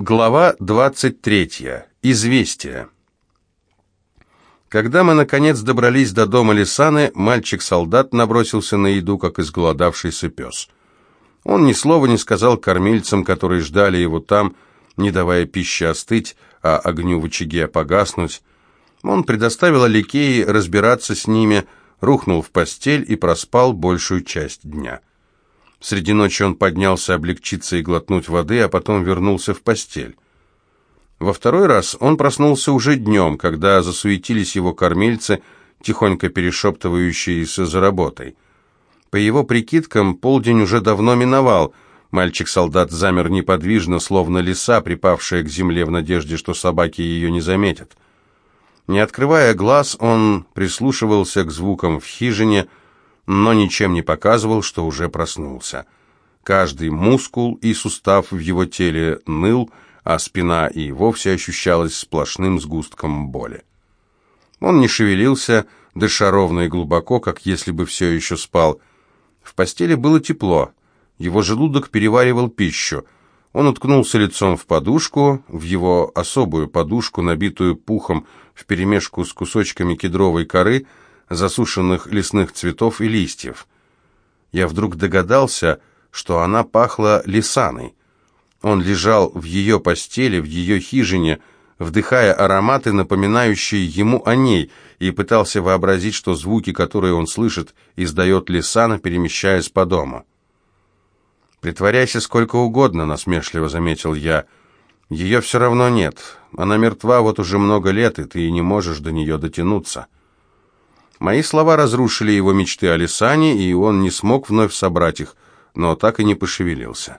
Глава 23. Известие. Когда мы, наконец, добрались до дома Лисаны, мальчик-солдат набросился на еду, как изголодавшийся пес. Он ни слова не сказал кормильцам, которые ждали его там, не давая пище остыть, а огню в очаге погаснуть. Он предоставил Аликее разбираться с ними, рухнул в постель и проспал большую часть дня. Среди ночи он поднялся облегчиться и глотнуть воды, а потом вернулся в постель. Во второй раз он проснулся уже днем, когда засуетились его кормильцы, тихонько перешептывающиеся за работой. По его прикидкам, полдень уже давно миновал. Мальчик-солдат замер неподвижно, словно лиса, припавшая к земле в надежде, что собаки ее не заметят. Не открывая глаз, он прислушивался к звукам в хижине, но ничем не показывал, что уже проснулся. Каждый мускул и сустав в его теле ныл, а спина и вовсе ощущалась сплошным сгустком боли. Он не шевелился, дыша ровно и глубоко, как если бы все еще спал. В постели было тепло, его желудок переваривал пищу. Он уткнулся лицом в подушку, в его особую подушку, набитую пухом вперемешку с кусочками кедровой коры, засушенных лесных цветов и листьев. Я вдруг догадался, что она пахла Лисаной. Он лежал в ее постели, в ее хижине, вдыхая ароматы, напоминающие ему о ней, и пытался вообразить, что звуки, которые он слышит, издает Лисана, перемещаясь по дому. «Притворяйся сколько угодно», — насмешливо заметил я. «Ее все равно нет. Она мертва вот уже много лет, и ты не можешь до нее дотянуться». Мои слова разрушили его мечты о Лисане, и он не смог вновь собрать их, но так и не пошевелился.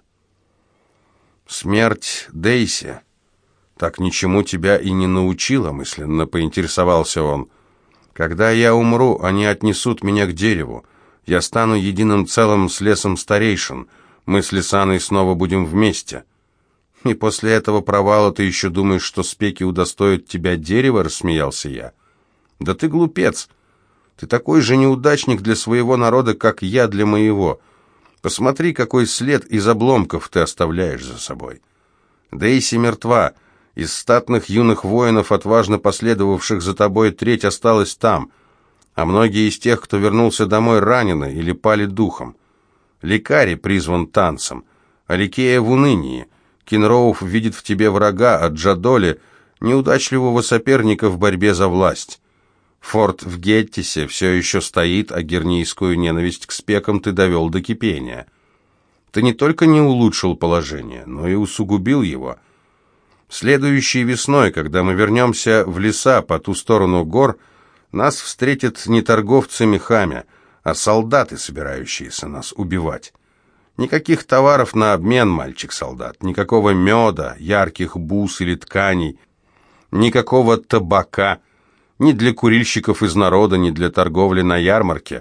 «Смерть Дейси так ничему тебя и не научила», — мысленно поинтересовался он. «Когда я умру, они отнесут меня к дереву. Я стану единым целым с лесом старейшин. Мы с Лисаной снова будем вместе. И после этого провала ты еще думаешь, что спеки удостоят тебя дерева?» — рассмеялся я. «Да ты глупец. Ты такой же неудачник для своего народа, как я для моего. Посмотри, какой след из обломков ты оставляешь за собой. Дейси мертва. Из статных юных воинов, отважно последовавших за тобой, треть осталась там, а многие из тех, кто вернулся домой, ранены или пали духом. Лекарь призван танцем, Аликея в унынии. Кинроуф видит в тебе врага, а Джадоли — неудачливого соперника в борьбе за власть. Форт в Геттисе все еще стоит, а гернийскую ненависть к спекам ты довел до кипения. Ты не только не улучшил положение, но и усугубил его. Следующей весной, когда мы вернемся в леса по ту сторону гор, нас встретят не торговцы мехами, а солдаты, собирающиеся нас убивать. Никаких товаров на обмен, мальчик-солдат, никакого меда, ярких бус или тканей, никакого табака, ни для курильщиков из народа, ни для торговли на ярмарке.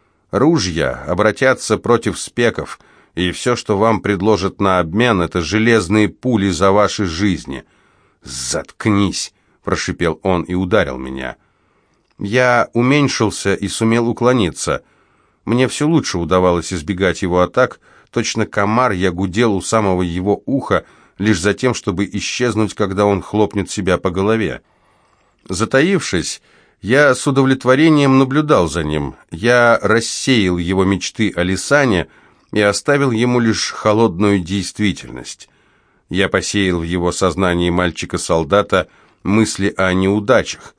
Ружья обратятся против спеков, и все, что вам предложат на обмен, это железные пули за ваши жизни. «Заткнись!» — прошипел он и ударил меня. Я уменьшился и сумел уклониться. Мне все лучше удавалось избегать его атак. Точно комар я гудел у самого его уха, лишь за тем, чтобы исчезнуть, когда он хлопнет себя по голове. Затаившись, я с удовлетворением наблюдал за ним. Я рассеял его мечты о Лисане и оставил ему лишь холодную действительность. Я посеял в его сознании мальчика-солдата мысли о неудачах.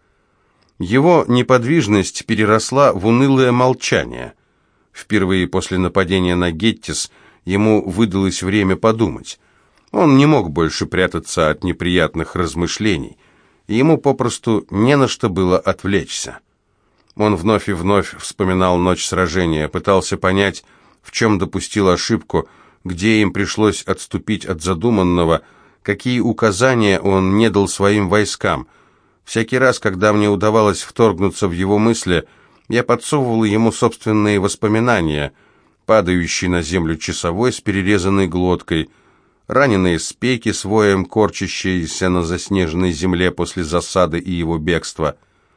Его неподвижность переросла в унылое молчание. Впервые после нападения на Геттис ему выдалось время подумать. Он не мог больше прятаться от неприятных размышлений, и ему попросту не на что было отвлечься. Он вновь и вновь вспоминал ночь сражения, пытался понять, в чем допустил ошибку, где им пришлось отступить от задуманного, какие указания он не дал своим войскам. Всякий раз, когда мне удавалось вторгнуться в его мысли, я подсовывал ему собственные воспоминания, падающий на землю часовой с перерезанной глоткой, раненые спеки с воем, корчащиеся на заснеженной земле после засады и его бегства,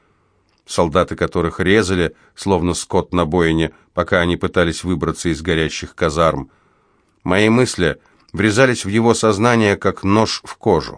солдаты которых резали, словно скот на бойне, пока они пытались выбраться из горящих казарм. Мои мысли врезались в его сознание, как нож в кожу.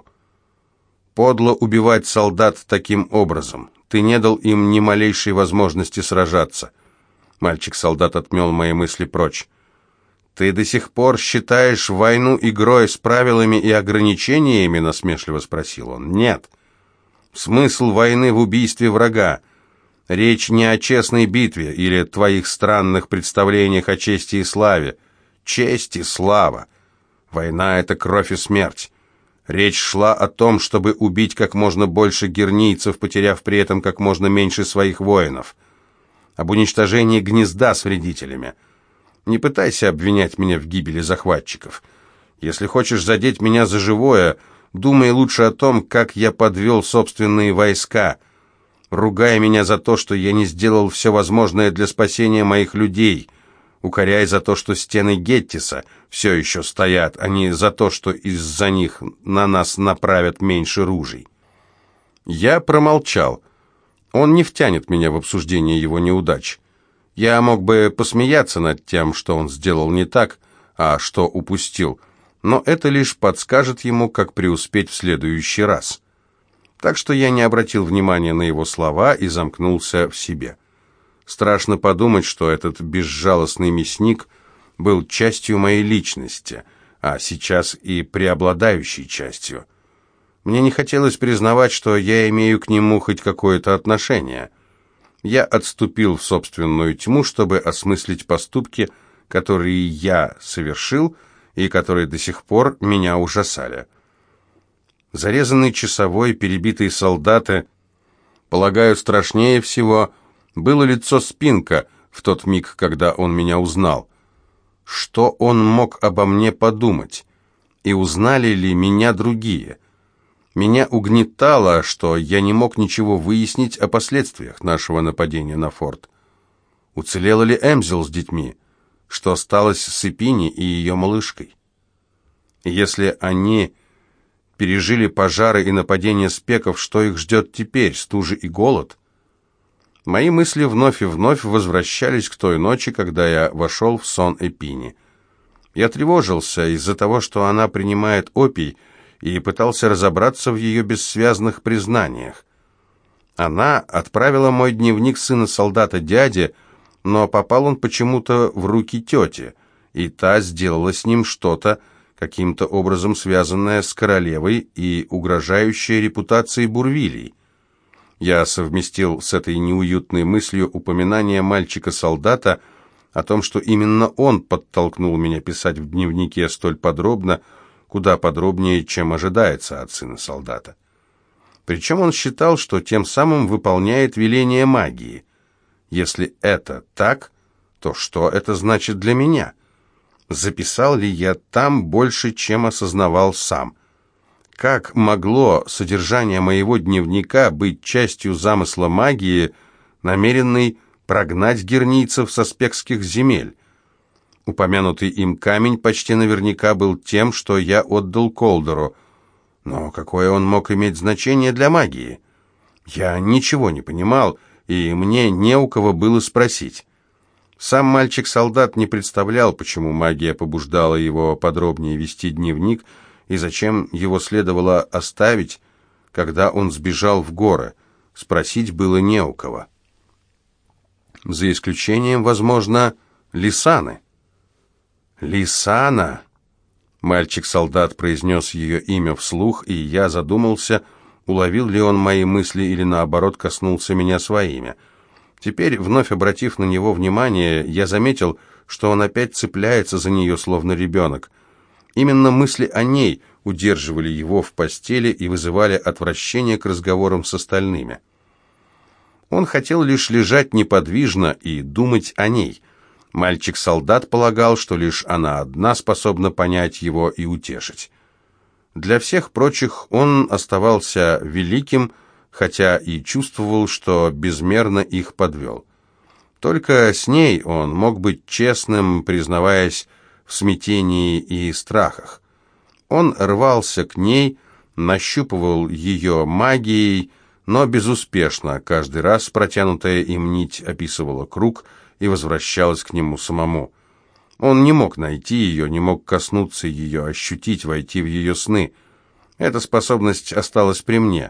Подло убивать солдат таким образом. Ты не дал им ни малейшей возможности сражаться. Мальчик-солдат отмел мои мысли прочь. «Ты до сих пор считаешь войну игрой с правилами и ограничениями?» — насмешливо спросил он. «Нет. Смысл войны в убийстве врага. Речь не о честной битве или твоих странных представлениях о чести и славе. Честь и слава. Война — это кровь и смерть. Речь шла о том, чтобы убить как можно больше гернийцев, потеряв при этом как можно меньше своих воинов. Об уничтожении гнезда с вредителями. Не пытайся обвинять меня в гибели захватчиков. Если хочешь задеть меня за живое, думай лучше о том, как я подвел собственные войска. Ругай меня за то, что я не сделал все возможное для спасения моих людей. Укоряй за то, что стены Геттиса все еще стоят, а не за то, что из-за них на нас направят меньше ружей». Я промолчал. Он не втянет меня в обсуждение его неудач. Я мог бы посмеяться над тем, что он сделал не так, а что упустил, но это лишь подскажет ему, как преуспеть в следующий раз. Так что я не обратил внимания на его слова и замкнулся в себе. Страшно подумать, что этот безжалостный мясник был частью моей личности, а сейчас и преобладающей частью. Мне не хотелось признавать, что я имею к нему хоть какое-то отношение. Я отступил в собственную тьму, чтобы осмыслить поступки, которые я совершил и которые до сих пор меня ужасали. Зарезанный часовой, перебитые солдаты. Полагаю, страшнее всего было лицо Спинка в тот миг, когда он меня узнал. Что он мог обо мне подумать? И узнали ли меня другие? Меня угнетало, что я не мог ничего выяснить о последствиях нашего нападения на форт. Уцелела ли Эмзел с детьми? Что осталось с Эпини и ее малышкой? Если они пережили пожары и нападения спеков, что их ждет теперь, стужи и голод? Мои мысли вновь и вновь возвращались к той ночи, когда я вошел в сон Эпини. Я тревожился из-за того, что она принимает опий, и пытался разобраться в ее бессвязных признаниях. Она отправила мой дневник сына солдата дяде, но попал он почему-то в руки тети, и та сделала с ним что-то, каким-то образом связанное с королевой и угрожающее репутации Бурвилей. Я совместил с этой неуютной мыслью упоминание мальчика-солдата о том, что именно он подтолкнул меня писать в дневнике столь подробно, куда подробнее, чем ожидается от сына солдата. Причем он считал, что тем самым выполняет веление магии. Если это так, то что это значит для меня? Записал ли я там больше, чем осознавал сам? Как могло содержание моего дневника быть частью замысла магии, намеренной прогнать гернийцев со спекских земель? Упомянутый им камень почти наверняка был тем, что я отдал Колдору. Но какое он мог иметь значение для магии? Я ничего не понимал, и мне не у кого было спросить. Сам мальчик-солдат не представлял, почему магия побуждала его подробнее вести дневник, и зачем его следовало оставить, когда он сбежал в горы. Спросить было не у кого. За исключением, возможно, Лисаны. «Лисана!» Мальчик-солдат произнес ее имя вслух, и я задумался, уловил ли он мои мысли или, наоборот, коснулся меня своими. Теперь, вновь обратив на него внимание, я заметил, что он опять цепляется за нее, словно ребенок. Именно мысли о ней удерживали его в постели и вызывали отвращение к разговорам с остальными. Он хотел лишь лежать неподвижно и думать о ней. Мальчик-солдат полагал, что лишь она одна способна понять его и утешить. Для всех прочих он оставался великим, хотя и чувствовал, что безмерно их подвел. Только с ней он мог быть честным, признаваясь в смятении и страхах. Он рвался к ней, нащупывал ее магией, но безуспешно. Каждый раз протянутая им нить описывала круг и возвращалась к нему самому. Он не мог найти ее, не мог коснуться ее, ощутить, войти в ее сны. Эта способность осталась при мне.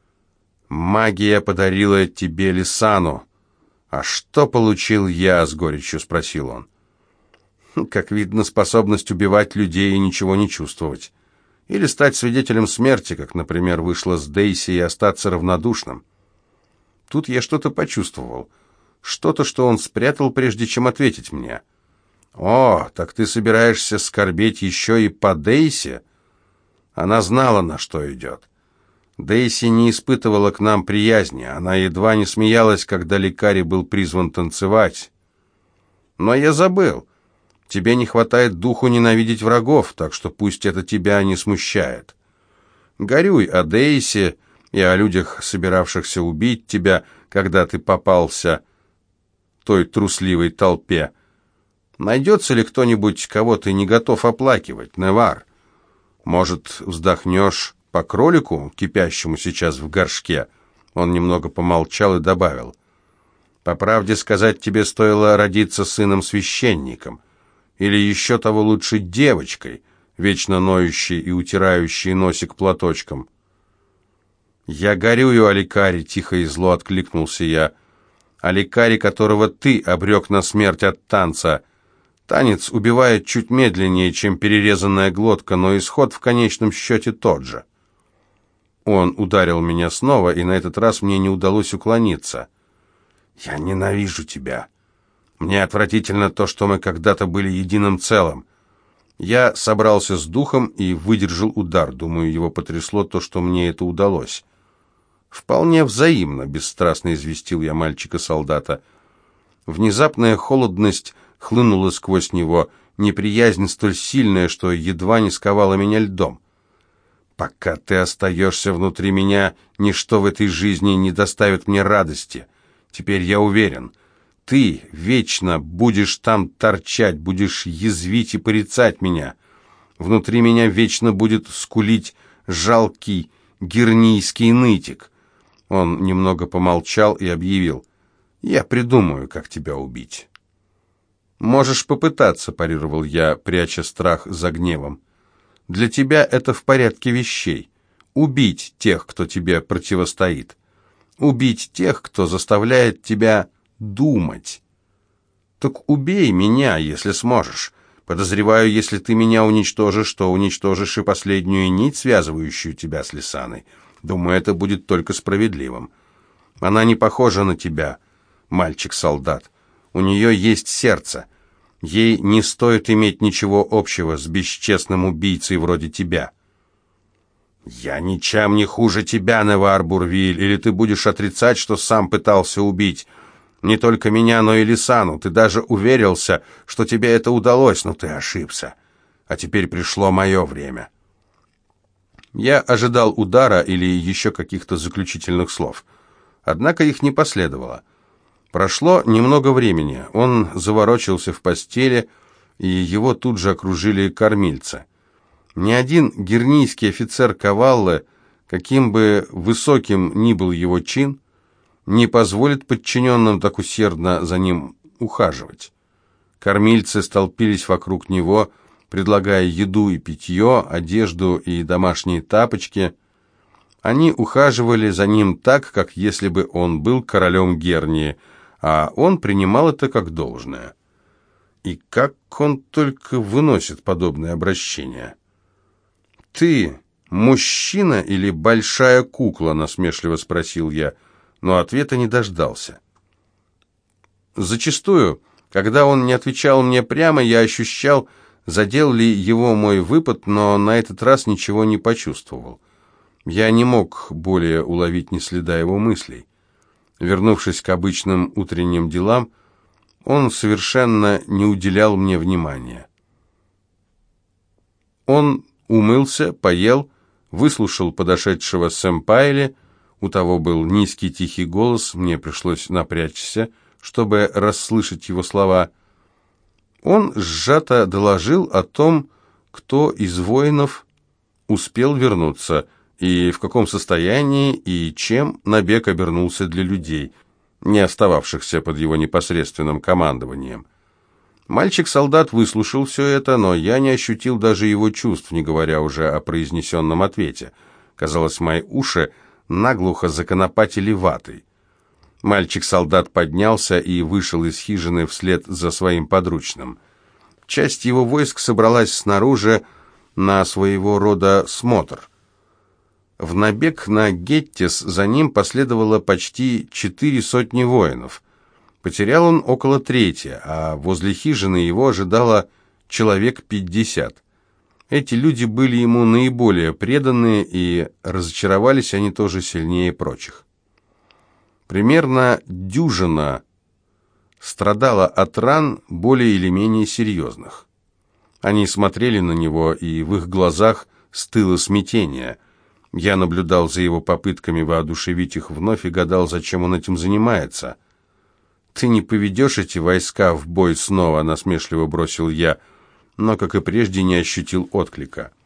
«Магия подарила тебе Лисану. А что получил я?» — с горечью спросил он. «Как видно, способность убивать людей и ничего не чувствовать. Или стать свидетелем смерти, как, например, вышло с Дейси, и остаться равнодушным». Тут я что-то почувствовал. Что-то, что он спрятал, прежде чем ответить мне. «О, так ты собираешься скорбеть еще и по Дейси?» Она знала, на что идет. Дейси не испытывала к нам приязни. Она едва не смеялась, когда лекарь был призван танцевать. «Но я забыл. Тебе не хватает духу ненавидеть врагов, так что пусть это тебя не смущает. Горюй о Дейси и о людях, собиравшихся убить тебя, когда ты попался той трусливой толпе. Найдется ли кто-нибудь, кого ты не готов оплакивать, Невар? Может, вздохнешь по кролику, кипящему сейчас в горшке?» Он немного помолчал и добавил: «По правде сказать, тебе стоило родиться сыном-священником, или еще того лучше девочкой, вечно ноющей и утирающей носик платочком». «Я горюю о лекаре», — тихо и зло откликнулся я, «о лекаре, которого ты обрек на смерть от танца. Танец убивает чуть медленнее, чем перерезанная глотка, но исход в конечном счете тот же». Он ударил меня снова, и на этот раз мне не удалось уклониться. «Я ненавижу тебя. Мне отвратительно то, что мы когда-то были единым целым». Я собрался с духом и выдержал удар. Думаю, его потрясло то, что мне это удалось. «Вполне взаимно», — бесстрастно известил я мальчика-солдата. Внезапная холодность хлынула сквозь него, неприязнь столь сильная, что едва не сковала меня льдом. «Пока ты остаешься внутри меня, ничто в этой жизни не доставит мне радости. Теперь я уверен, ты вечно будешь там торчать, будешь язвить и порицать меня. Внутри меня вечно будет скулить жалкий гернийский нытик». Он немного помолчал и объявил: «Я придумаю, как тебя убить». «Можешь попытаться», — парировал я, пряча страх за гневом. «Для тебя это в порядке вещей. Убить тех, кто тебе противостоит. Убить тех, кто заставляет тебя думать. Так убей меня, если сможешь. Подозреваю, если ты меня уничтожишь, то уничтожишь и последнюю нить, связывающую тебя с Лисаной. Думаю, это будет только справедливым. Она не похожа на тебя, мальчик-солдат. У нее есть сердце. Ей не стоит иметь ничего общего с бесчестным убийцей вроде тебя». «Я ничем не хуже тебя, Невар Бурвиль, или ты будешь отрицать, что сам пытался убить не только меня, но и Лисану. Ты даже уверился, что тебе это удалось, но ты ошибся. А теперь пришло мое время». Я ожидал удара или еще каких-то заключительных слов. Однако их не последовало. Прошло немного времени. Он заворочился в постели, и его тут же окружили кормильцы. Ни один гернийский офицер Каваллы, каким бы высоким ни был его чин, не позволит подчиненным так усердно за ним ухаживать. Кормильцы столпились вокруг него, предлагая еду и питье, одежду и домашние тапочки. Они ухаживали за ним так, как если бы он был королем Гернии, а он принимал это как должное. И как он только выносит подобное обращение. «Ты мужчина или большая кукла?» — насмешливо спросил я, но ответа не дождался. Зачастую, когда он не отвечал мне прямо, я ощущал, задел ли его мой выпад, но на этот раз ничего не почувствовал. Я не мог более уловить ни следа его мыслей. Вернувшись к обычным утренним делам, он совершенно не уделял мне внимания. Он умылся, поел, выслушал подошедшего сэмпайли. У того был низкий тихий голос, мне пришлось напрячься, чтобы расслышать его слова. Он сжато доложил о том, кто из воинов успел вернуться, и в каком состоянии и чем набег обернулся для людей, не остававшихся под его непосредственным командованием. Мальчик-солдат выслушал все это, но я не ощутил даже его чувств, не говоря уже о произнесенном ответе. Казалось, мои уши наглухо законопатили ватой. Мальчик-солдат поднялся и вышел из хижины вслед за своим подручным. Часть его войск собралась снаружи на своего рода смотр. В набег на Геттис за ним последовало почти 400 воинов. Потерял он около трети, а возле хижины его ожидало человек 50. Эти люди были ему наиболее преданы, и разочаровались они тоже сильнее прочих. Примерно дюжина страдала от ран более или менее серьезных. Они смотрели на него, и в их глазах стыло смятение. Я наблюдал за его попытками воодушевить их вновь и гадал, зачем он этим занимается. «Ты не поведешь эти войска в бой снова?» — насмешливо бросил я, но, как и прежде, не ощутил отклика.